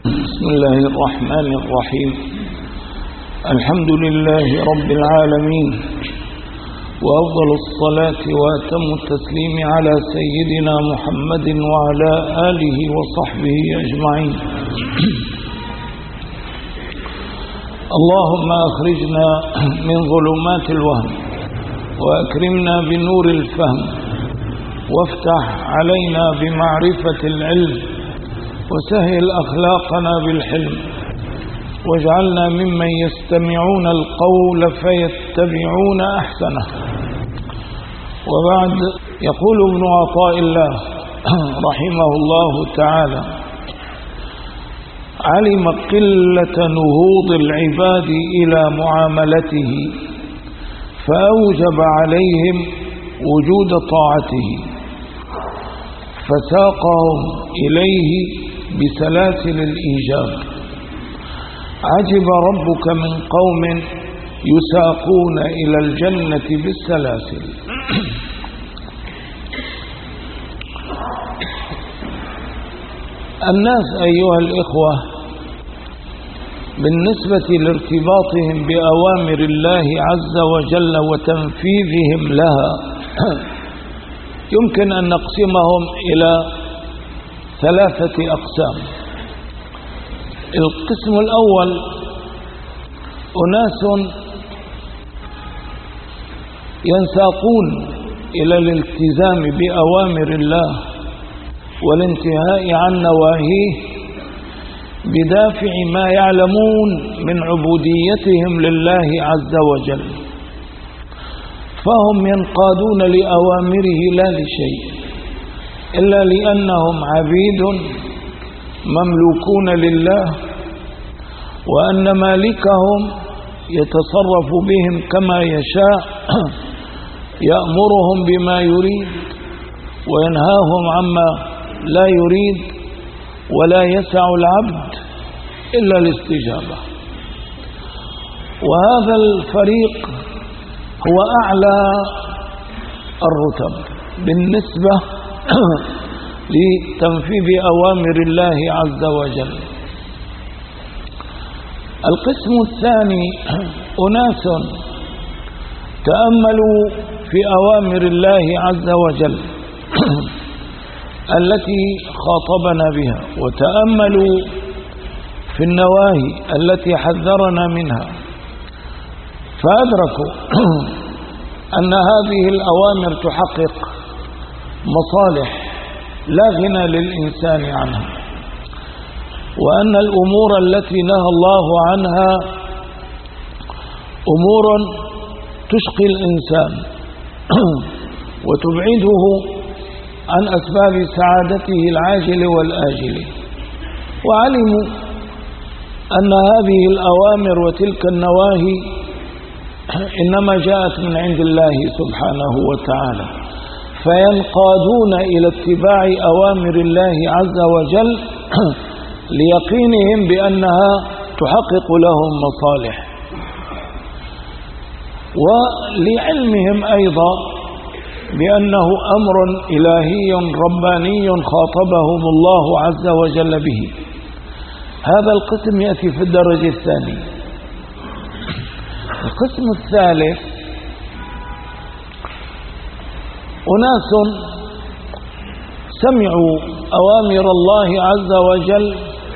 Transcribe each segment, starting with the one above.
بسم الله الرحمن الرحيم. الحمد لله رب العالمين، وأفضل الصلاة وأتم التسليم على سيدنا محمد وعلى آله وصحبه أجمعين. اللهم أخرجنا من ظلمات الوهم وأكرمنا بنور الفهم، وافتح علينا بمعرفة العلم، وسهل أخلاقنا بالحلم، واجعلنا ممن يستمعون القول فيتبعون أحسنه. وبعد، يقول ابن عطاء الله رحمه الله تعالى: علم قلة نهوض العباد إلى معاملته، فأوجب عليهم وجود طاعته، فساقهم إليه بسلاسل الإيجاب. عجب ربك من قوم يساقون إلى الجنة بالسلاسل. الناس أيها الإخوة، بالنسبة لارتباطهم بأوامر الله عز وجل وتنفيذهم لها، يمكن أن نقسمهم إلى 3 أقسام. القسم الأول: أناس ينساقون إلى الالتزام بأوامر الله والانتهاء عن نواهيه بدافع ما يعلمون من عبوديتهم لله عز وجل، فهم ينقادون لأوامره لا لشيء إلا لأنهم عبيد مملوكون لله، وأن مالكهم يتصرف بهم كما يشاء، يأمرهم بما يريد وينهاهم عما لا يريد، ولا يسع العبد إلا الاستجابة. وهذا الفريق هو أعلى الرتب بالنسبة لتنفيذ أوامر الله عز وجل. القسم الثاني: أناس تأملوا في أوامر الله عز وجل التي خاطبنا بها، وتأملوا في النواهي التي حذرنا منها، فأدركوا أن هذه الأوامر تحقق مصالح لا غنى للإنسان عنها، وأن الأمور التي نهى الله عنها أمور تشقي الإنسان وتبعده عن أسباب سعادته العاجل والآجل. وعلموا أن هذه الأوامر وتلك النواهي إنما جاءت من عند الله سبحانه وتعالى، فينقادون إلى اتباع أوامر الله عز وجل ليقينهم بأنها تحقق لهم مصالح، ولعلمهم أيضا بأنه أمر إلهي رباني خاطبهم الله عز وجل به. هذا القسم يأتي في الدرجة الثانية. القسم الثالث: أناس سمعوا أوامر الله عز وجل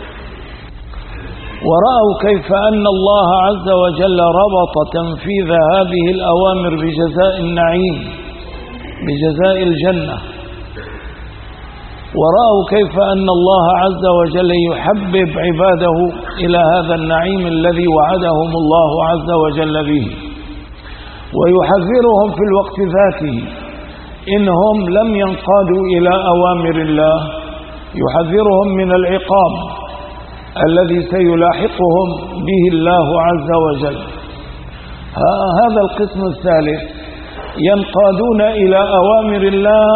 ورأوا كيف أن الله عز وجل ربط تنفيذ هذه الأوامر بجزاء النعيم، بجزاء الجنة، ورأوا كيف أن الله عز وجل يحبب عباده إلى هذا النعيم الذي وعدهم الله عز وجل به، ويحذرهم في الوقت ذاته إنهم لم ينقادوا إلى أوامر الله، يحذرهم من العقاب الذي سيلاحقهم به الله عز وجل. هذا القسم الثالث: ينقادون إلى أوامر الله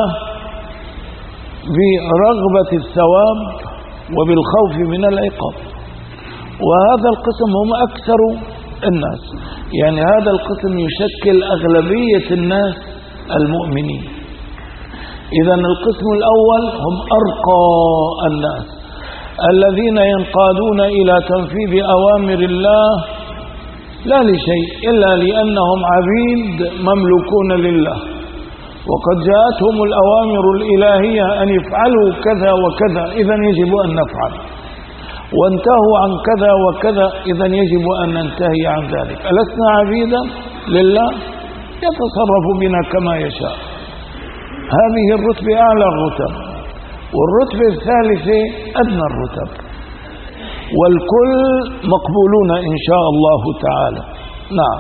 برغبة الثواب وبالخوف من العقاب. وهذا القسم هم أكثر الناس، يعني هذا القسم يشكل أغلبية الناس المؤمنين. إذن القسم الأول هم أرقى الناس، الذين ينقادون إلى تنفيذ أوامر الله لا لشيء إلا لأنهم عبيد مملوكون لله، وقد جاءتهم الأوامر الإلهية أن يفعلوا كذا وكذا، إذن يجب أن نفعل، وانتهوا عن كذا وكذا، إذن يجب أن ننتهي عن ذلك. ألسنا عبيدا لله؟ يتصرف بنا كما يشاء. هذه الرتبة أعلى الرتب، والرتبة الثالثة أدنى الرتب، والكل مقبولون إن شاء الله تعالى. نعم.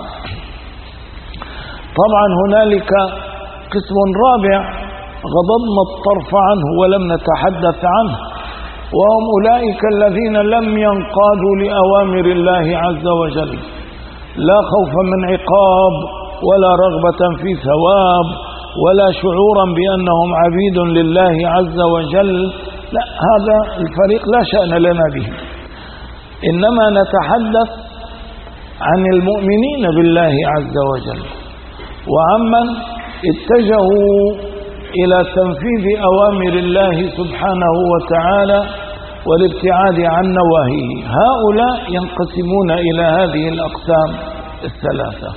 طبعا هنالك قسم رابع غضضنا الطرف عنه ولم نتحدث عنه، وهم أولئك الذين لم ينقادوا لأوامر الله عز وجل، لا خوفا من عقاب ولا رغبة في ثواب ولا شعورا بأنهم عبيد لله عز وجل. لا، هذا الفريق لا شأن لنا به، إنما نتحدث عن المؤمنين بالله عز وجل، وعمن اتجهوا إلى تنفيذ أوامر الله سبحانه وتعالى والابتعاد عن نواهيه. هؤلاء ينقسمون إلى هذه الأقسام الثلاثة.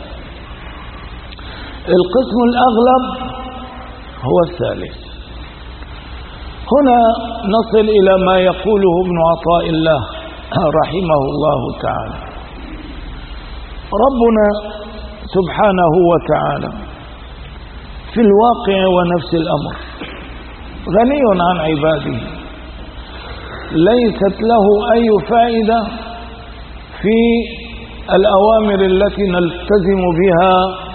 القسم الأغلب هو الثالث. هنا نصل إلى ما يقوله ابن عطاء الله رحمه الله تعالى. ربنا سبحانه وتعالى في الواقع ونفس الأمر غني عن عباده، ليست له أي فائدة في الأوامر التي نلتزم بها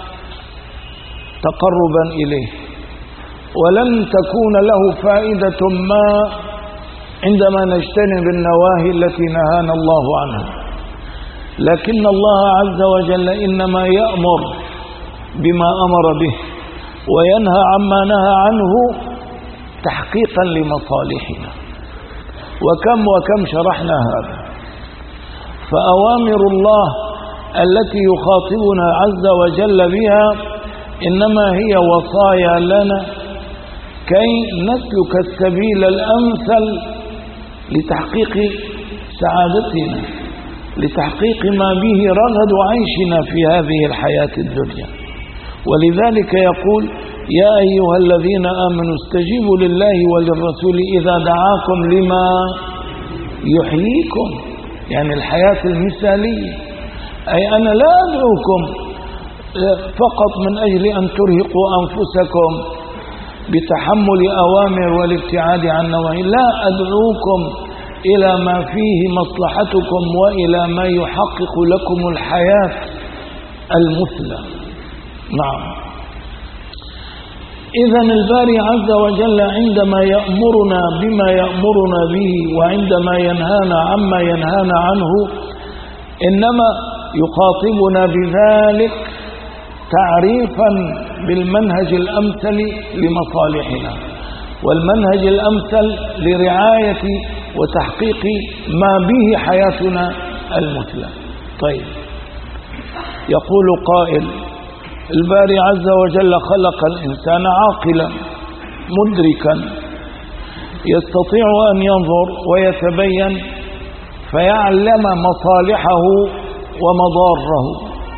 تقربا إليه، ولن تكون له فائدة ما عندما نجتنب النواهي التي نهانا الله عنها. لكن الله عز وجل إنما يأمر بما أمر به وينهى عما نهى عنه تحقيقا لمصالحنا، وكم شرحنا هذا. فأوامر الله التي يخاطبنا عز وجل بها إنما هي وصايا لنا كي نسلك السبيل الأمثل لتحقيق سعادتنا، لتحقيق ما به رغد عيشنا في هذه الحياة الدنيا. ولذلك يقول: يا أيها الذين آمنوا استجيبوا لله وللرسول إذا دعاكم لما يحييكم، يعني الحياة المثالية. أي أنا لا أدعوكم فقط من أجل أن ترهقوا أنفسكم بتحمل أوامر والابتعاد عن نواهي، لا، أدعوكم إلى ما فيه مصلحتكم وإلى ما يحقق لكم الحياة المثلى. نعم. إذن الباري عز وجل عندما يأمرنا بما يأمرنا به وعندما ينهانا عما ينهانا عنه إنما يخاطبنا بذلك تعريفا بالمنهج الأمثل لمصالحنا، والمنهج الأمثل لرعاية وتحقيق ما به حياتنا المثلى. طيب، يقول قائل: الباري عز وجل خلق الإنسان عاقلا مدركا يستطيع أن ينظر ويتبين فيعلم مصالحه ومضاره،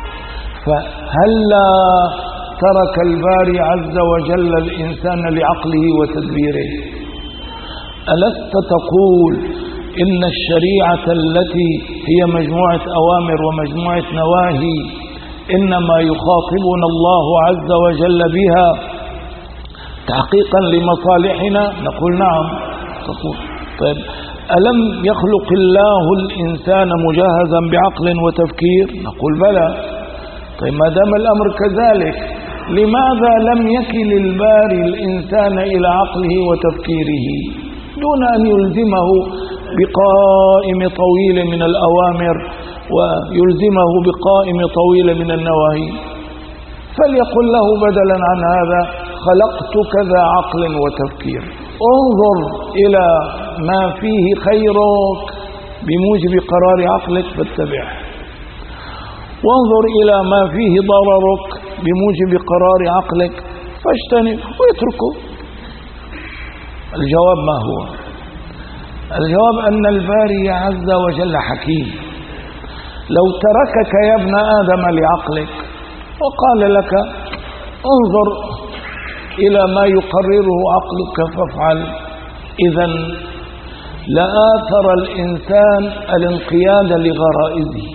فهلا ترك الباري عز وجل الإنسان لعقله وتدبيره؟ ألست تقول إن الشريعة التي هي مجموعة أوامر ومجموعة نواهي إنما يخاطبنا الله عز وجل بها تحقيقا لمصالحنا؟ نقول نعم. تقول طيب، ألم يخلق الله الإنسان مجهزا بعقل وتفكير؟ نقول بلى. طيب، ما دام الأمر كذلك لماذا لم يكل الباري الإنسان إلى عقله وتفكيره دون أن يلزمه بقائم طويل من الأوامر ويلزمه بقائم طويل من النواهي؟ فليقل له بدلا عن هذا: خلقتك ذا عقل وتفكير، انظر إلى ما فيه خيرك بموجب قرار عقلك فاتبعه، وانظر إلى ما فيه ضررك بموجب قرار عقلك فاجتنب واتركه. الجواب ما هو؟ الجواب أن الباري عز وجل حكيم. لو تركك يا ابن آدم لعقلك وقال لك انظر إلى ما يقرره عقلك فافعل، إذن لآثر الإنسان الانقياد لغرائزه،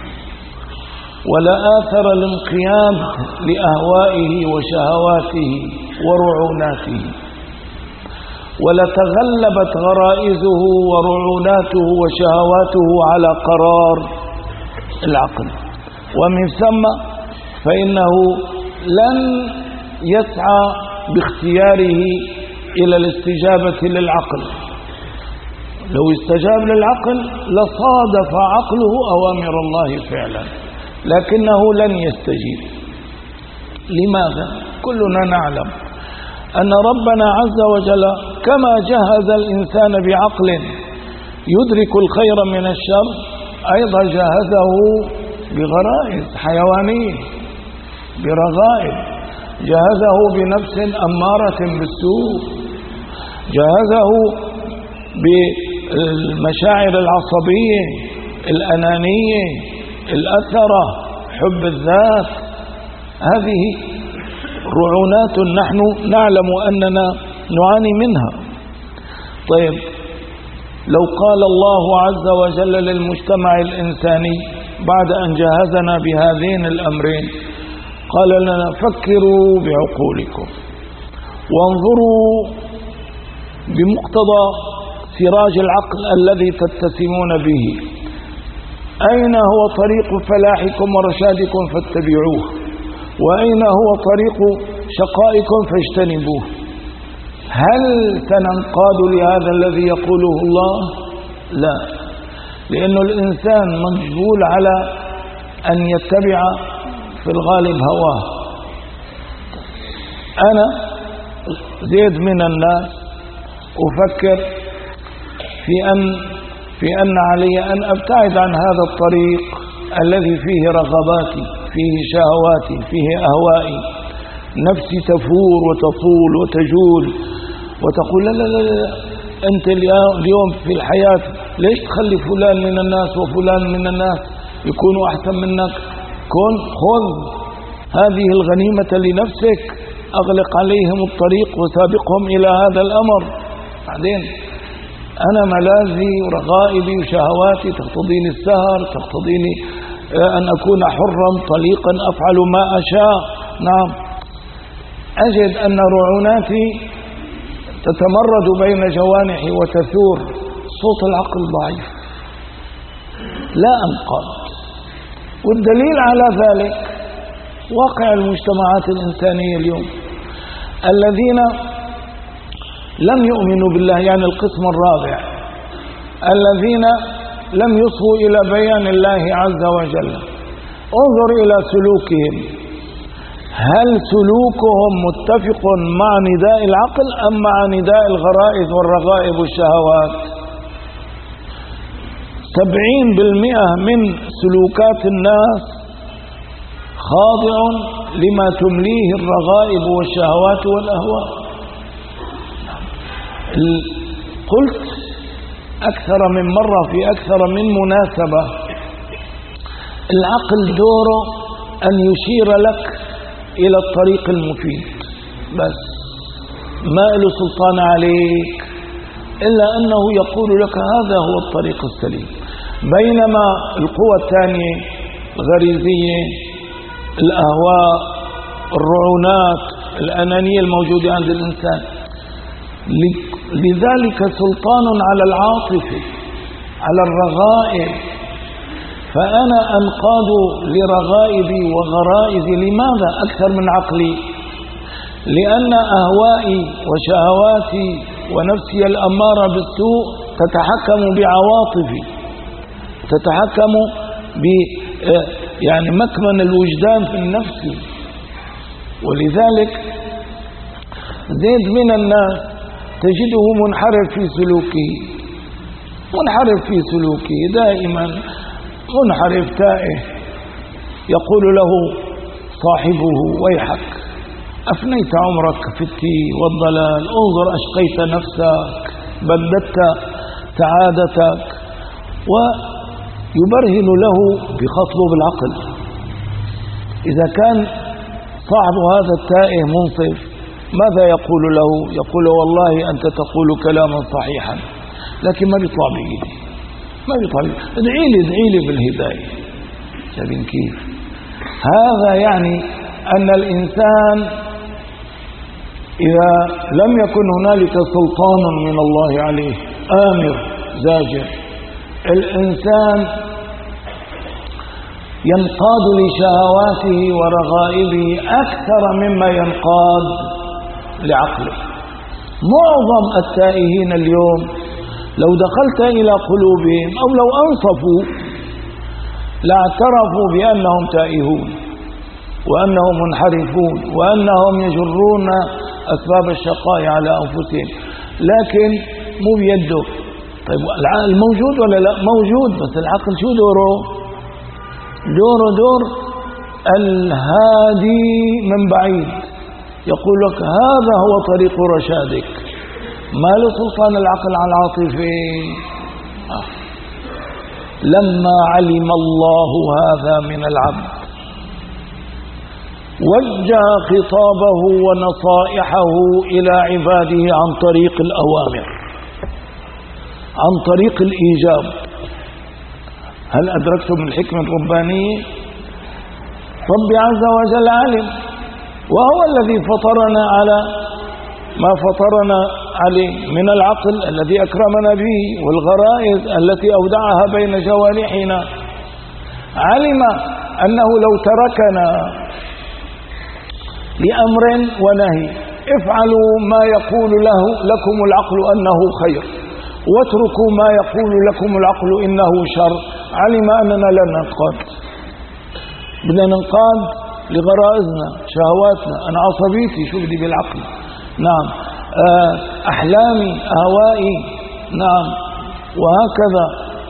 ولآثر الانقياد لأهوائه وشهواته ورعوناته، ولتغلبت غرائزه ورعوناته وشهواته على قرار العقل، ومن ثم فإنه لن يسعى باختياره إلى الاستجابة للعقل. لو استجاب للعقل لصادف عقله أوامر الله فعلا، لكنه لن يستجيب. لماذا؟ كلنا نعلم أن ربنا عز وجل كما جهز الإنسان بعقل يدرك الخير من الشر، أيضا جهزه بغرائز حيوانية، برغائب، جهزه بنفس أمارة بالسوء، جهزه بالمشاعر العصبية الأنانية الأثرة، حب الذات. هذه رعونات نحن نعلم أننا نعاني منها. طيب، لو قال الله عز وجل للمجتمع الإنساني بعد أن جهزنا بهذين الأمرين، قال لنا فكروا بعقولكم وانظروا بمقتضى سراج العقل الذي تتسمون به، أين هو طريق فلاحكم ورشادكم فاتبعوه، وأين هو طريق شقائكم فاجتنبوه. هل سننقاد لهذا الذي يقوله الله؟ لا، لأن الإنسان مجبول على أن يتبع في الغالب هواه. أنا زيد من الناس أفكر في أن علي أن أبتعد عن هذا الطريق الذي فيه رغباتي، فيه شهواتي، فيه أهوائي. نفسي تفور وتطول وتجول وتقول لا لا لا، أنت اليوم في الحياة ليش تخلي فلان من الناس وفلان من الناس يكونوا أحسن منك؟ خذ هذه الغنيمة لنفسك، أغلق عليهم الطريق وسابقهم إلى هذا الأمر. بعدين أنا ملاذي ورغائبي وشهواتي تقتضيني السهر، تقتضيني أن أكون حرا طليقا أفعل ما أشاء. نعم، أجد أن رعوناتي تتمرد بين جوانحي وتثور، صوت العقل ضعيف، لا أنقاد. والدليل على ذلك واقع المجتمعات الإنسانية اليوم، الذين لم يؤمنوا بالله، يعني القسم الرابع، الذين لم يصغوا إلى بيان الله عز وجل. انظر إلى سلوكهم، هل سلوكهم متفق مع نداء العقل أم مع نداء الغرائز والرغائب والشهوات؟ 70% من سلوكات الناس خاضع لما تمليه الرغائب والشهوات والأهواء. قلت أكثر من مرة في أكثر من مناسبة، العقل دوره أن يشير لك إلى الطريق المفيد بس، ما له سلطان عليك إلا أنه يقول لك هذا هو الطريق السليم. بينما القوى الثانية الغريزية، الأهواء، الرعونات، الأنانية الموجودة عند الإنسان، لذلك سلطان على العاطفة، على الرغائب. فأنا أنقاد لرغائبي وغرائزي. لماذا أكثر من عقلي؟ لأن أهوائي وشهواتي ونفسي الأمارة بالسوء تتحكم بعواطفي، تتحكم يعني مكمن الوجدان في النفس. ولذلك زيد من الناس تجده منحرف في سلوكه، منحرف في سلوكه دائما، منحرف تائه. يقول له صاحبه ويحك، أفنيت عمرك في التيه والضلال، انظر أشقيت نفسك، بددت سعادتك، ويبرهن له بخطبه بالعقل. إذا كان صاحب هذا التائه منصف ماذا يقول له؟ يقول والله أنت تقول كلاما صحيحا لكن ما بيطلع بإيدي، ما بيطلع بإيدي، ادعي لي بالهداية. شايفين كيف؟ هذا يعني أن الإنسان إذا لم يكن هنالك سلطان من الله عليه آمر زاجر، الإنسان ينقاد لشهواته ورغائبه أكثر مما ينقاد لعقله. معظم التائهين اليوم لو دخلت إلى قلوبهم أو لو أنصفوا لاعترفوا بأنهم تائهون وأنهم منحرفون وأنهم يجرون أسباب الشقاء على أنفسهم، لكن مو بيده. طيب العقل موجود ولا لا؟ موجود، بس العقل شو دوره؟ دور الهادي من بعيد، يقول لك هذا هو طريق رشادك. ما له سلطان العقل على العاطفة. لما علم الله هذا من العبد وجه خطابه ونصائحه إلى عباده عن طريق الأوامر، عن طريق الإيجاب. هل أدركتم الحكمة الربانية؟ رب عز وجل علم، وهو الذي فطرنا على ما فطرنا عليه من العقل الذي أكرمنا به والغرائز التي أودعها بين جوارحنا. علم أنه لو تركنا لأمر ونهي افعلوا ما يقول لكم العقل أنه خير واتركوا ما يقول لكم العقل إنه شر، علم أننا لا ننقاد، بدنا ننقاد لغرائزنا شهواتنا. أنا عصبيتي شو بدي بالعقل؟ نعم. أحلامي أهوائي، نعم، وهكذا.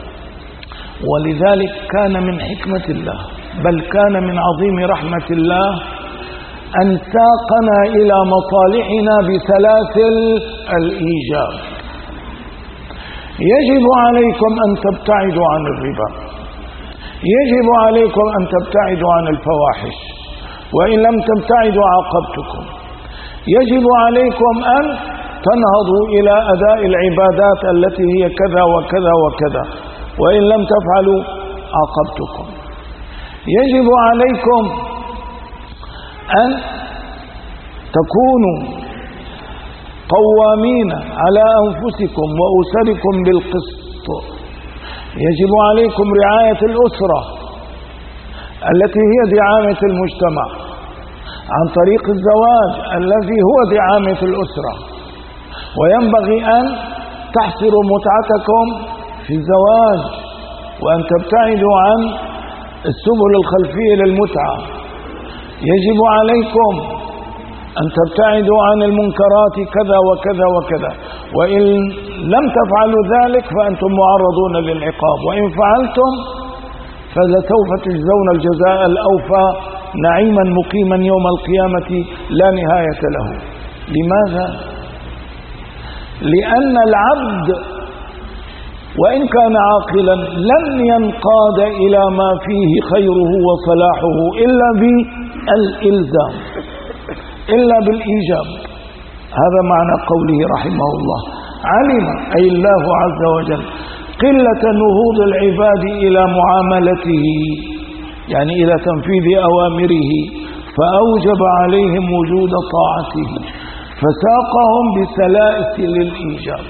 ولذلك كان من حكمة الله بل كان من عظيم رحمة الله أن ساقنا إلى مصالحنا بسلاسل الإيجاب. يجب عليكم أن تبتعدوا عن الربا، يجب عليكم أن تبتعدوا عن الفواحش، وإن لم تبتعدوا عاقبتكم. يجب عليكم أن تنهضوا إلى أداء العبادات التي هي كذا وكذا وكذا، وإن لم تفعلوا عاقبتكم. يجب عليكم أن تكونوا قوامين على أنفسكم وأسركم بالقسط. يجب عليكم رعاية الأسرة التي هي دعامة المجتمع عن طريق الزواج الذي هو دعامة الأسرة، وينبغي أن تحصروا متعتكم في الزواج وأن تبتعدوا عن السبل الخلفية للمتعة. يجب عليكم أن تبتعدوا عن المنكرات كذا وكذا وكذا، وإن لم تفعلوا ذلك فأنتم معرضون للعقاب، وإن فعلتم فلسوف تجزون الجزاء الأوفى نعيما مقيما يوم القيامة لا نهاية له. لماذا؟ لأن العبد وإن كان عاقلا لن ينقاد إلى ما فيه خيره وصلاحه إلا بالإلزام، إلا بالإيجاب. هذا معنى قوله رحمه الله. علم أي الله عز وجل قلة نهوض العباد إلى معاملته، يعني إلى تنفيذ أوامره، فأوجب عليهم وجود طاعته فساقهم بسلاسل الإيجاب.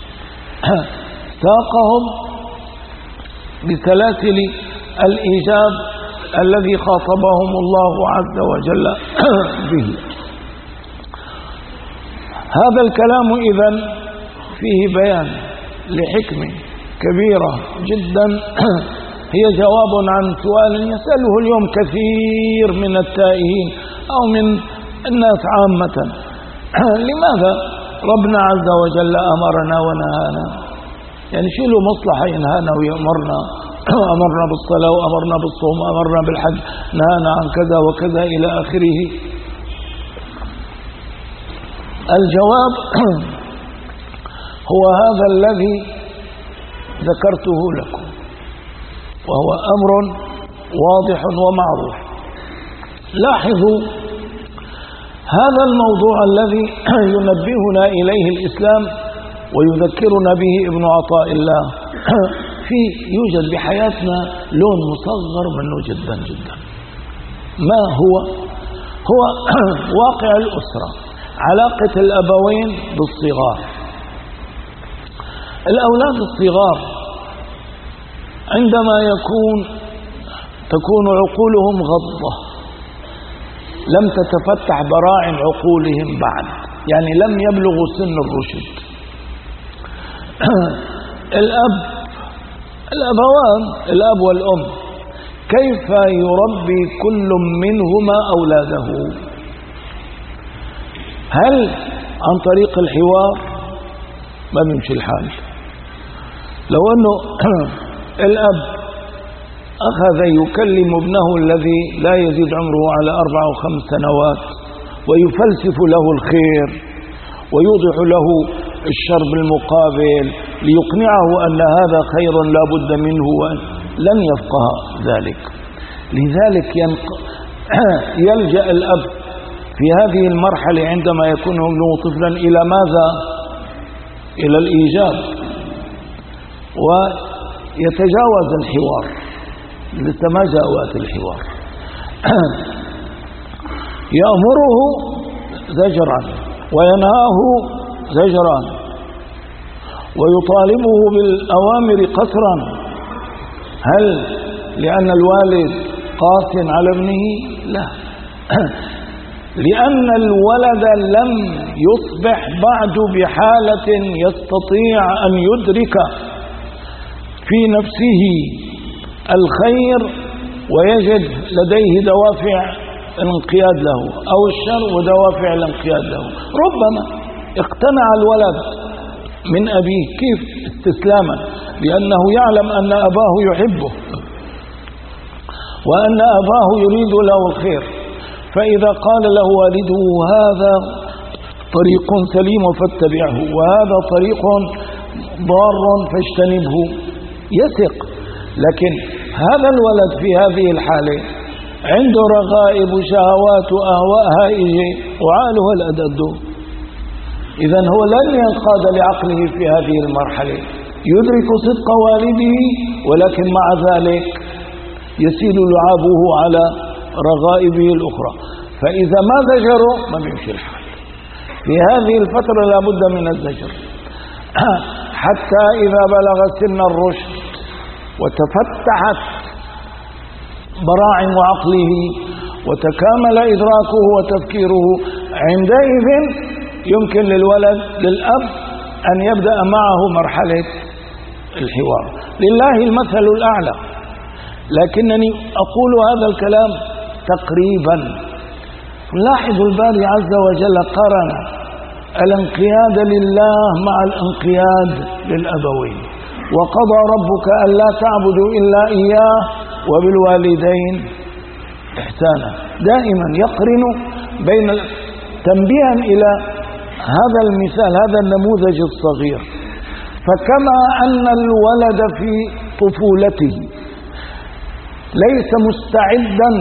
ساقهم بسلاسل الإيجاب الذي خاطبهم الله عز وجل به. هذا الكلام إذن فيه بيان لحكمة كبيرة جدا، هي جواب عن سؤال يسأله اليوم كثير من التائهين أو من الناس عامة. لماذا ربنا عز وجل أمرنا ونهانا؟ يعني شو له مصلحة ينهانا ويأمرنا؟ أمرنا بالصلاة وأمرنا بالصوم وأمرنا بالحج، نهانا عن كذا وكذا إلى آخره. الجواب هو هذا الذي ذكرته لكم، وهو أمر واضح ومعروف. لاحظوا هذا الموضوع الذي ينبهنا إليه الإسلام ويذكرنا به ابن عطاء الله. يوجد بحياتنا لون مصغر منه جدا جدا. ما هو واقع الأسرة، علاقة الأبوين بالصغار. الأولاد الصغار عندما تكون عقولهم غضة، لم تتفتح براعم عقولهم بعد، يعني لم يبلغوا سن الرشد. الأب والأم كيف يربي كل منهما أولاده؟ هل عن طريق الحوار؟ ما بيمشي الحال. لو أنه الأب أخذ يكلم ابنه الذي لا يزيد عمره على 4 أو 5 سنوات ويفلسف له الخير ويوضح له الشر بالمقابل ليقنعه أن هذا خير لا بد منه، لن يفقه ذلك. لذلك يلجأ الأب في هذه المرحلة عندما يكون ابنه طفلا إلى ماذا؟ إلى الإيجاب، ويتجاوز الحوار، لسه ما جاء وقت الحوار. يأمره زجرا وينهاه زجرا ويطالبه بالأوامر قسرا. هل لأن الوالد قاس على ابنه؟ لا، لأن الولد لم يصبح بعد بحالة يستطيع أن يدرك في نفسه الخير ويجد لديه دوافع الانقياد له، أو الشر ودوافع الانقياد له. ربما اقتنع الولد من أبيه، كيف؟ استسلاما، لأنه يعلم أن أباه يحبه وأن أباه يريد له الخير. فإذا قال له والده هذا طريق سليم فاتبعه وهذا طريق ضار فاجتنبه، يثق. لكن هذا الولد في هذه الحالة عنده رغائب وشهوات وأهواء هائجة وعقله الأدد. إذن هو لن ينقاد لعقله في هذه المرحلة، يدرك صدق والده ولكن مع ذلك يسيل لعابه على رغائبه الأخرى. فإذا ما زجروا ما بيمشي الحال. في هذه الفترة لابد من الزجر حتى إذا بلغ سن الرشد وتفتحت براعم عقله وتكامل إدراكه وتفكيره، عندئذ يمكن للأب أن يبدأ معه مرحلة الحوار. لله المثل الأعلى، لكنني أقول هذا الكلام تقريبا. لاحظوا الباري عز وجل قرن الانقياد لله مع الانقياد للأبوين. وقضى ربك ألا تعبدوا إلا إياه وبالوالدين إحسانا. دائما يقرن بين تنبيها إلى هذا المثال، هذا النموذج الصغير. فكما أن الولد في طفولته ليس مستعدا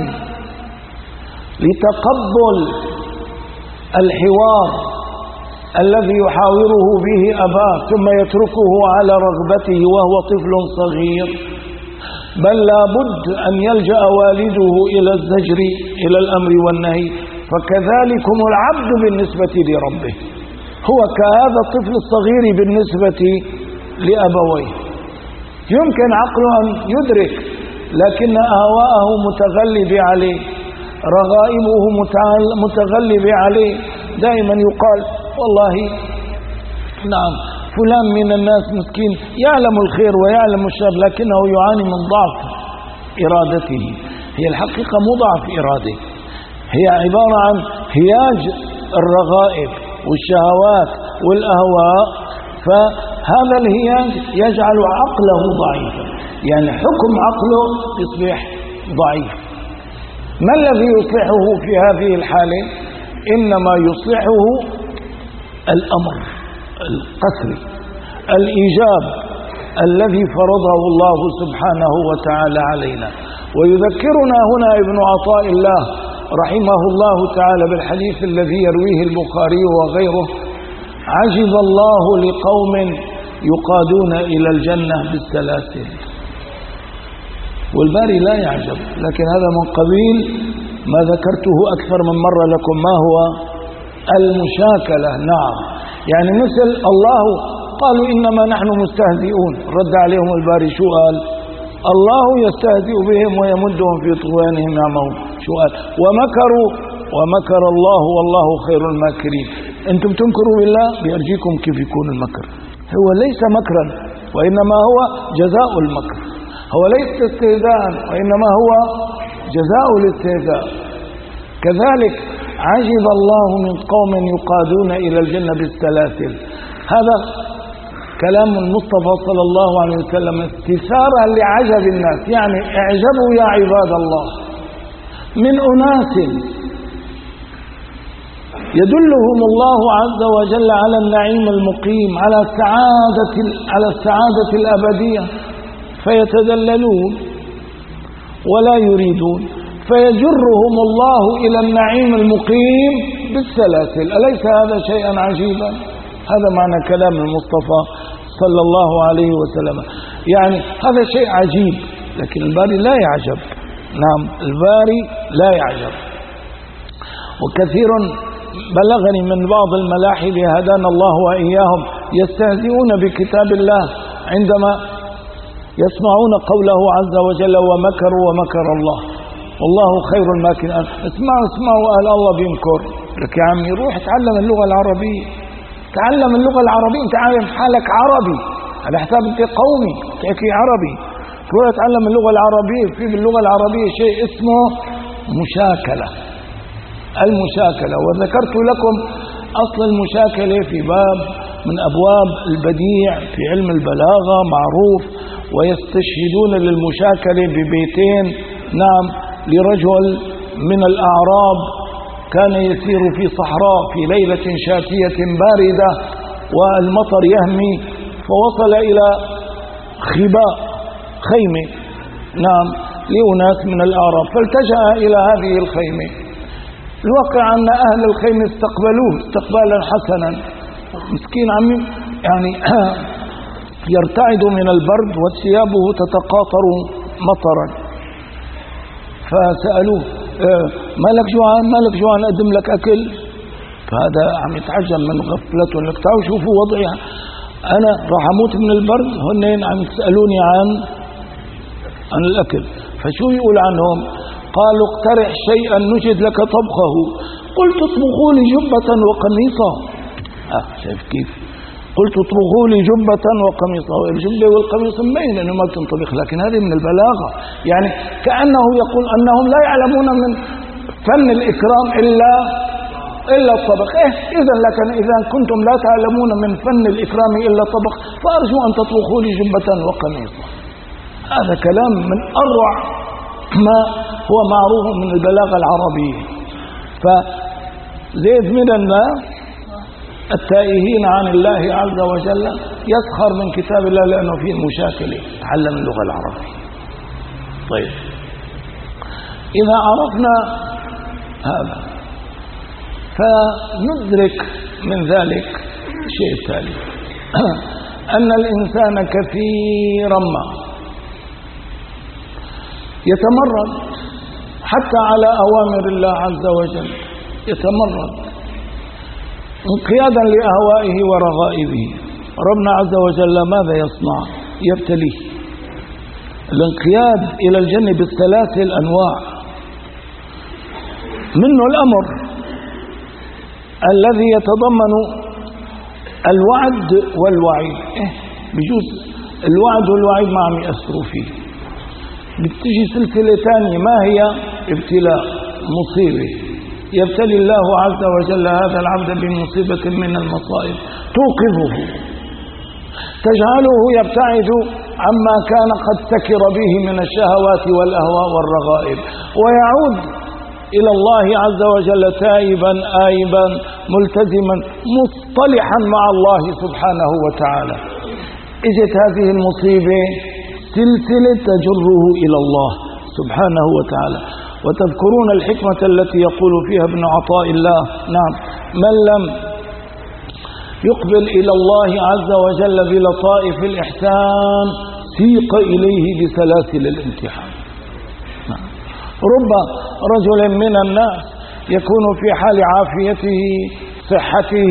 لتقبل الحوار الذي يحاوره به أباه ثم يتركه على رغبته وهو طفل صغير، بل لابد أن يلجأ والده إلى الزجر، إلى الأمر والنهي. فكذلكم العبد بالنسبة لربه، هو كهذا الطفل الصغير بالنسبة لأبويه. يمكن عقله أن يدرك، لكن أهواءه متغلبة عليه، رغائبه متغلبة عليه. دائما يقال والله نعم فلان من الناس مسكين يعلم الخير ويعلم الشر لكنه يعاني من ضعف إرادته. هي الحقيقة مو ضعف إرادة، هي عبارة عن هياج الرغائب والشهوات والأهواء. فهذا الهياج يجعل عقله ضعيفا، يعني حكم عقله يصبح ضعيف. ما الذي يصلحه في هذه الحالة؟ إنما يصلحه الأمر القسري، الإيجاب، الذي فرضه الله سبحانه وتعالى علينا. ويذكرنا هنا ابن عطاء الله رحمه الله تعالى بالحديث الذي يرويه البخاري وغيره: عجب الله لقوم يقادون إلى الجنة بالسلاسل. والباري لا يعجب، لكن هذا من قبيل ما ذكرته أكثر من مرة لكم، ما هو المشاكلة. نعم، يعني مثل الله قالوا إنما نحن مستهزئون، رد عليهم الباري شو قال؟ الله يستهزئ بهم ويمدهم في طغيانهم يعمهون. شو قال؟ ومكر الله والله خير الماكرين. أنتم تنكروا بالله، بيرجيكم كيف يكون المكر. هو ليس مكرا وإنما هو جزاء المكر، هو ليس استهزاء وإنما هو جزاء الاستهزاء. كذلك عجب الله من قوم يقادون إلى الجنة بالسلاسل. هذا كلام المصطفى صلى الله عليه وسلم استثارا لعجب الناس، يعني اعجبوا يا عباد الله من أناس يدلهم الله عز وجل على النعيم المقيم، على السعادة الأبدية، فيتدللون ولا يريدون، فيجرهم الله إلى النعيم المقيم بالسلاسل. أليس هذا شيئا عجيبا؟ هذا معنى كلام المصطفى صلى الله عليه وسلم. يعني هذا شيء عجيب، لكن الباري لا يعجب. نعم، الباري لا يعجب. وكثير بلغني من بعض الملاحد هدانا الله وإياهم يستهزئون بكتاب الله عندما يسمعون قوله عز وجل: ومكروا ومكر الله والله خير الماكرين. اسمعوا قال الله بيمكر لك يا عمي، روح اتعلم اللغة العربية، تعلم اللغة العربية، انت عارف حالك عربي على حساب انت قومي تحكي عربي، روح اتعلم اللغة العربية. في باللغة العربية شيء اسمه مشاكلة، المشاكلة. وذكرت لكم أصل المشاكلة في باب من أبواب البديع في علم البلاغة معروف، ويستشهدون للمشاكلة ببيتين. نعم، لرجل من الأعراب كان يسير في صحراء في ليلة شاتية باردة والمطر يهمي، فوصل إلى خباء خيمة، نعم، لأناس من الأعراب، فالتجأ إلى هذه الخيمة. الواقع أن أهل الخيمة استقبلوه استقبالا حسنا، مسكين عمي يعني يرتعد من البرد وثيابه تتقاطر مطرا، فسألوه: مالك جوعان أقدم لك أكل؟ فهذا عم يتعجب من غفلته، لك تعالوا شوفوا وضعي، أنا راح أموت من البرد، هنين عم يسألوني عن الأكل. فشو يقول عنهم؟ قالوا: اقترح شيئا نجد لك طبخه. قلت: اطبخوا لي جبة وقميصا. شايف كيف؟ قلت: اطبخوا لي جبة وقميصا. الجبة والقميص مبين انه ما بتنطبخ، لكن هذه من البلاغة، يعني كأنه يقول أنهم لا يعلمون من فن الإكرام إلا الطبخ. إذا لكن إذا كنتم لا تعلمون من فن الإكرام إلا الطبخ، فأرجو أن تطبخوا لي جبة وقميصا. هذا كلام من أروع ما هو معروف من البلاغة العربية. فزيد من الناس التائهين عن الله عز وجل يسخر من كتاب الله لأنه فيه مشاكلة، تعلم اللغة العربية. طيب، إذا عرفنا هذا فندرك من ذلك الشيء التالي: أن الإنسان كثيرا ما يتمرد حتى على أوامر الله عز وجل، يتمرد انقيادا لأهوائه ورغائبه. ربنا عز وجل ماذا يصنع؟ يبتليه. الانقياد إلى الجنة بالسلاسل أنواع، منه الأمر الذي يتضمن الوعد والوعيد. بجوز الوعد والوعيد ما عم يأثروا فيه، بتجي سلسلة ثانية، ما هي؟ ابتلاء، مصيبة، يبتلي الله عز وجل هذا العبد بمصيبة من المصائب توقظه، تجعله يبتعد عما كان قد سكر به من الشهوات والأهواء والرغائب، ويعود إلى الله عز وجل تائبا آيبا ملتزما مصطلحا مع الله سبحانه وتعالى. اجت هذه المصيبة سلسلة تجره إلى الله سبحانه وتعالى. وتذكرون الحكمة التي يقول فيها ابن عطاء الله: نعم، من لم يقبل إلى الله عز وجل بلطائف الإحسان سيق إليه بسلاسل الامتحان. رب رجل من الناس يكون في حال عافيته صحته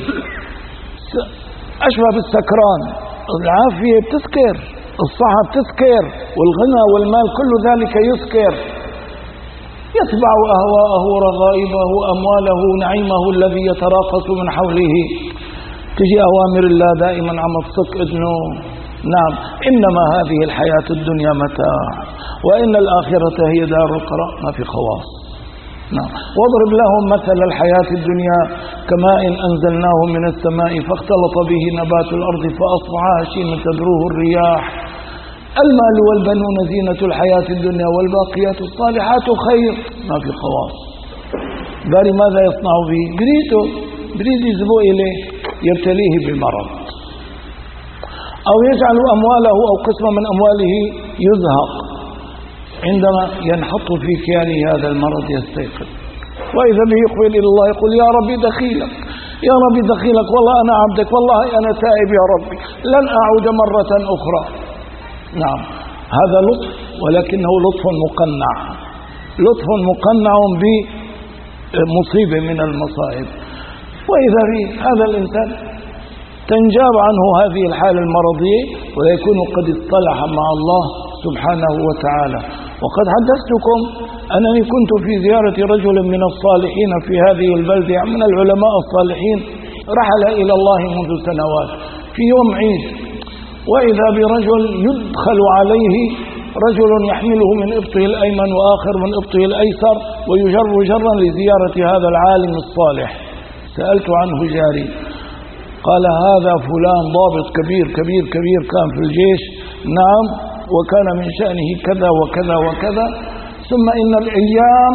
أشبه بالسكران. العافية بتسكر، الصحة بتسكر، والغنى والمال كل ذلك يسكر، يتبع أهواءه رغائبه أمواله نعيمه الذي يتراقص من حوله. تجي أوامر الله دائما عم تصك إذنه. نعم، إنما هذه الحياة الدنيا متاع وإن الآخرة هي دار القرار، ما في خواص. نعم. واضرب لهم مثل الحياة الدنيا كماء أنزلناه من السماء فاختلط به نبات الأرض فأصبح هشيما تذروه الرياح. المال والبنون زينة الحياة الدنيا والباقيات الصالحات خير، ما في خواص. قال ماذا يصنع به؟ بريد يزبو إليه يبتليه بمرض، أو يجعل أمواله أو قسم من أمواله يزهق، عندما ينحط في كيانه هذا المرض يستيقظ، وإذا به يقبل إلى الله يقول: يا ربي دخيلك، يا ربي دخيلك، والله أنا عبدك، والله أنا تائب يا ربي، لن أعود مرة أخرى. نعم، هذا لطف، ولكنه لطف مقنع، لطف مقنع بمصيبة من المصائب. وإذا به هذا الإنسان تنجاب عنه هذه الحالة المرضية ويكون قد اصطلح مع الله سبحانه وتعالى. وقد حدثتكم أنني كنت في زيارة رجل من الصالحين في هذه البلدة، من العلماء الصالحين، رحل إلى الله منذ سنوات في يوم عيد، وإذا برجل يدخل عليه رجل يحمله من إبطه الأيمن وآخر من إبطه الأيسر ويجر جرا لزيارة هذا العالم الصالح. سألت عنه جاري، قال: هذا فلان ضابط كبير كبير كبير، كان في الجيش. نعم، وكان من شأنه كذا وكذا وكذا، ثم إن الأيام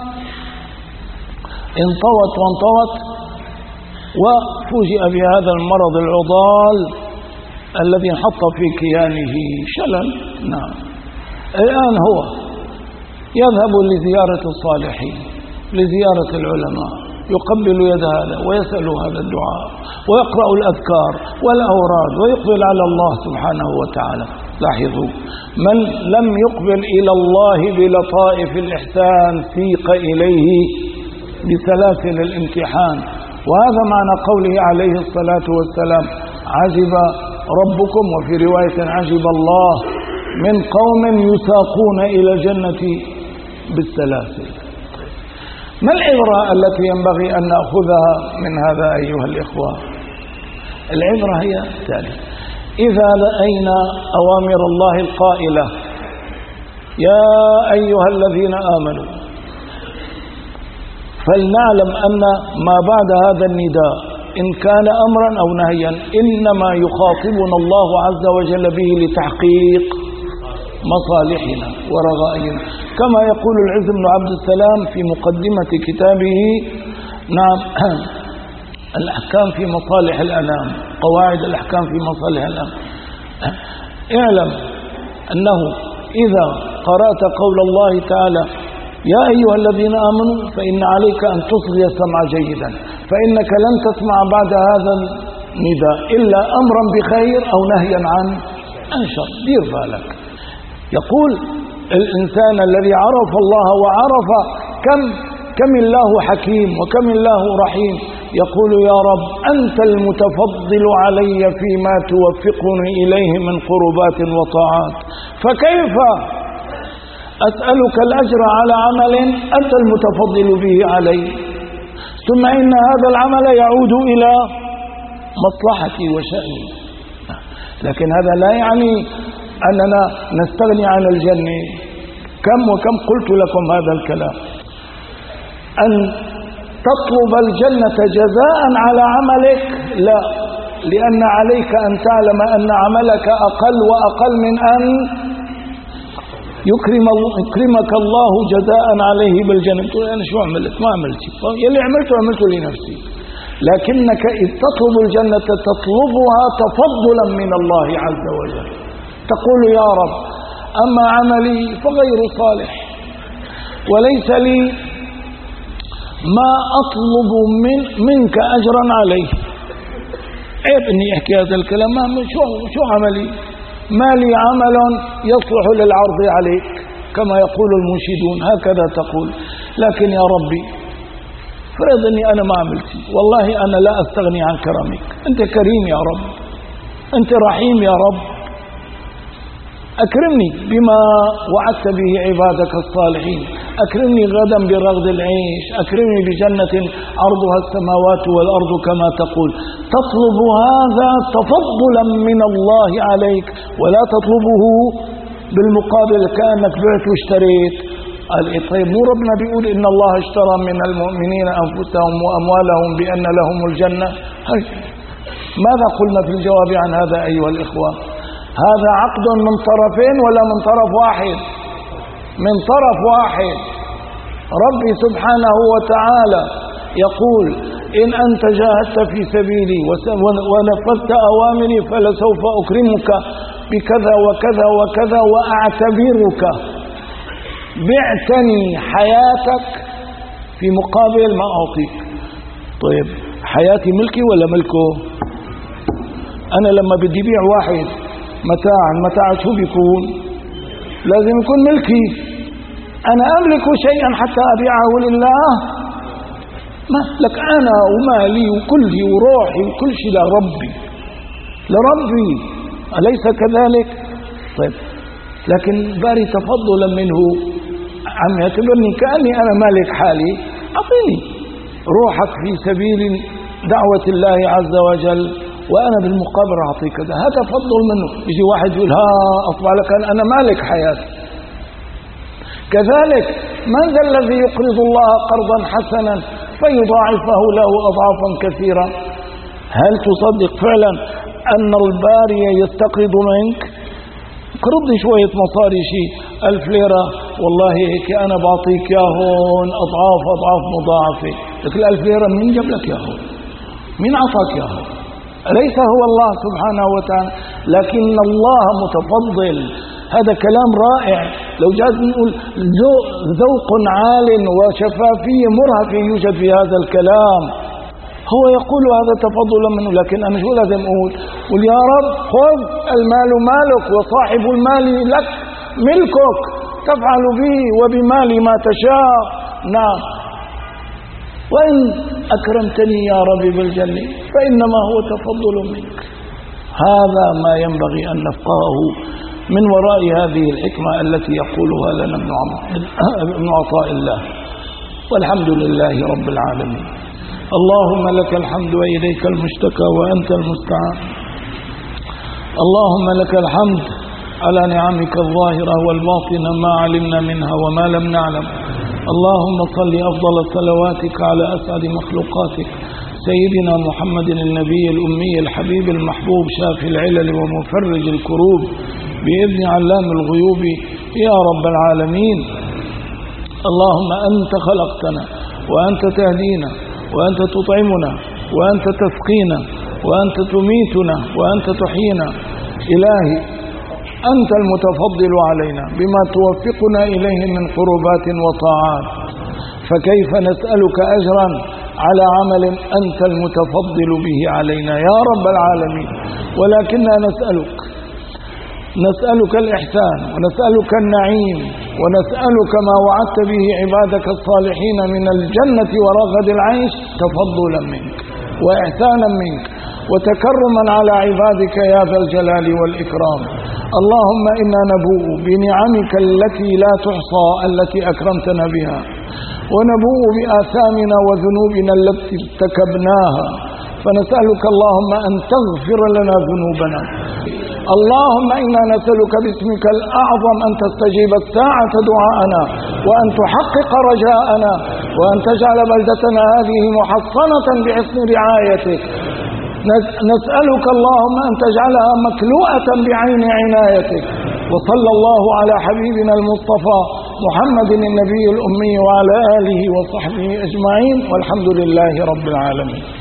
انطوت وانطوت وفوجئ بهذا المرض العضال الذي انحط في كيانه شلل. نعم، الآن هو يذهب لزيارة الصالحين، لزيارة العلماء، يقبل يد هذا ويسأل هذا الدعاء ويقرأ الأذكار والأوراد ويقبل على الله سبحانه وتعالى. لاحظوا، من لم يقبل إلى الله بلطائف الإحسان سيق إليه بسلاسل الامتحان. وهذا معنى قوله عليه الصلاة والسلام: عجب ربكم، وفي رواية عجب الله من قوم يساقون إلى الجنة بالسلاسل. ما العبرة التي ينبغي أن نأخذها من هذا أيها الإخوة؟ العبرة هي التالية: إذا رأينا أوامر الله القائلة: يا أيها الذين آمنوا، فلنعلم أن ما بعد هذا النداء إن كان أمرا أو نهيا إنما يخاطبنا الله عز وجل به لتحقيق مصالحنا ورغائبنا، كما يقول العز بن عبد السلام في مقدمة كتابه نعم الأحكام في مصالح الأنام، قواعد الأحكام في مصالح الأنام. اعلم أنه إذا قرأت قول الله تعالى: يا أيها الذين آمنوا، فإن عليك أن تصغي السمع جيدا، فإنك لن تسمع بعد هذا النداء إلا أمرا بخير أو نهيا عن شر. دير بالك. يقول الإنسان الذي عرف الله وعرف كم الله حكيم وكم الله رحيم، يقول: يا رب أنت المتفضل علي فيما توفقني إليه من قربات وطاعات، فكيف أسألك الأجر على عمل أنت المتفضل به علي، ثم إن هذا العمل يعود إلى مصلحتي وشأني. لكن هذا لا يعني أننا نستغني عن الجنة. كم وكم قلت لكم هذا الكلام، أن تطلب الجنة جزاء على عملك، لا، لأن عليك أن تعلم أن عملك أقل وأقل من أن يكرمك الله جزاء عليه بالجنة. تقول: أنا شو عملت؟ ما عملت شيء، يلي عملته لنفسي. لكنك إذ تطلب الجنة تطلبها تفضلا من الله عز وجل، تقول يا رب أما عملي فغير صالح وليس لي ما أطلب منك أجرا عليه. عيب إني أحكي هذا الكلام، شو عملي؟ ما لي عمل يصلح للعرض عليك كما يقول المنشدون، هكذا تقول. لكن يا ربي فرض أني أنا ما عملت، والله أنا لا أستغني عن كرمك، أنت كريم يا رب، أنت رحيم يا رب، أكرمني بما وعدت به عبادك الصالحين، أكرمني غدا برغد العيش، أكرمني بجنة عرضها السماوات والأرض كما تقول. تطلب هذا تفضلا من الله عليك، ولا تطلبه بالمقابل كأنك بعت واشتريت. قال طيب مو ربنا بيقول إن الله اشترى من المؤمنين أنفسهم وأموالهم بأن لهم الجنة؟ ماذا قلنا في الجواب عن هذا أيها الإخوة؟ هذا عقد من طرفين ولا من طرف واحد؟ من طرف واحد. ربي سبحانه وتعالى يقول إن أنت جاهدت في سبيلي ونفذت أوامري فلسوف أكرمك بكذا وكذا وكذا وأعتبرك. بعتني حياتك في مقابل ما أعطيك. طيب حياتي ملكي ولا ملكه؟ أنا لما بدي بيع واحد متاع شو بيكون؟ لازم يكون ملكي. أنا أملك شيئا حتى أبيعه لله؟ ما لك، أنا ومالي وكلي وروحي وكل شيء لربي أليس كذلك؟ طيب لكن باري تفضلا منه عم يعتبرني كأني أنا مالك حالي، أعطيني روحك في سبيل دعوة الله عز وجل وأنا بالمقابل أعطيك كذا. هذا فضل منه. يجي واحد يقول أصبح لك أنا مالك حياتي. كذلك من ذا الذي يقرض الله قرضا حسنا فيضاعفه له أضعافا كثيرة؟ هل تصدق فعلا أن الباري يستقرض منك؟ قرضني شوية مصاري، شيء 1000 ليرة، والله هيك أنا بعطيك يا هون أضعاف مضاعفة. لكن 1000 ليرة مين جاب لك يا هون؟ مين عطاك يا هون؟ أليس هو الله سبحانه وتعالى؟ لكن الله متفضل. هذا كلام رائع. لو جاز نقول ذوق عال وشفافية مرهفة يوجد في هذا الكلام. هو يقول هذا تفضلا منه، لكن أنا شو لازم أقول؟ قل يا رب خذ المال مالك وصاحب المال لك ملكك، تفعل به وبمالي ما تشاء. نعم، وإن أكرمتني يا ربي بالجنة فإنما هو تفضل منك. هذا ما ينبغي أن نفقهه من وراء هذه الحكمة التي يقولها لنا ابن عطاء الله. والحمد لله رب العالمين. اللهم لك الحمد وإليك المشتكى وأنت المستعان. اللهم لك الحمد على نعمك الظاهرة والباطنة ما علمنا منها وما لم نعلم. اللهم صل أفضل صلواتك على أسعد مخلوقاتك سيدنا محمد النبي الأمي الحبيب المحبوب شافي العلل ومفرج الكروب بإذن علام الغيوب يا رب العالمين. اللهم أنت خلقتنا وأنت تهدينا وأنت تطعمنا وأنت تسقينا وأنت تميتنا وأنت تحيينا. إلهي أنت المتفضل علينا بما توفقنا إليه من قربات وطاعات، فكيف نسألك أجرا على عمل أنت المتفضل به علينا يا رب العالمين؟ ولكننا نسألك الإحسان ونسألك النعيم ونسألك ما وعدت به عبادك الصالحين من الجنة ورغد العيش تفضلا منك وإحسانا منك وتكرما على عبادك يا ذا الجلال والإكرام. اللهم إنا نبوء بنعمك التي لا تحصى التي أكرمتنا بها، ونبوء بآثامنا وذنوبنا التي ارتكبناها، فنسألك اللهم أن تغفر لنا ذنوبنا. اللهم إنا نسألك باسمك الأعظم أن تستجيب الساعة دعاءنا وأن تحقق رجاءنا وأن تجعل بلدتنا هذه محصنة بحسن رعايتك. نسألك اللهم أن تجعلها مكلوءة بعين عنايتك. وصلى الله على حبيبنا المصطفى محمد النبي الأمي وعلى آله وصحبه أجمعين، والحمد لله رب العالمين.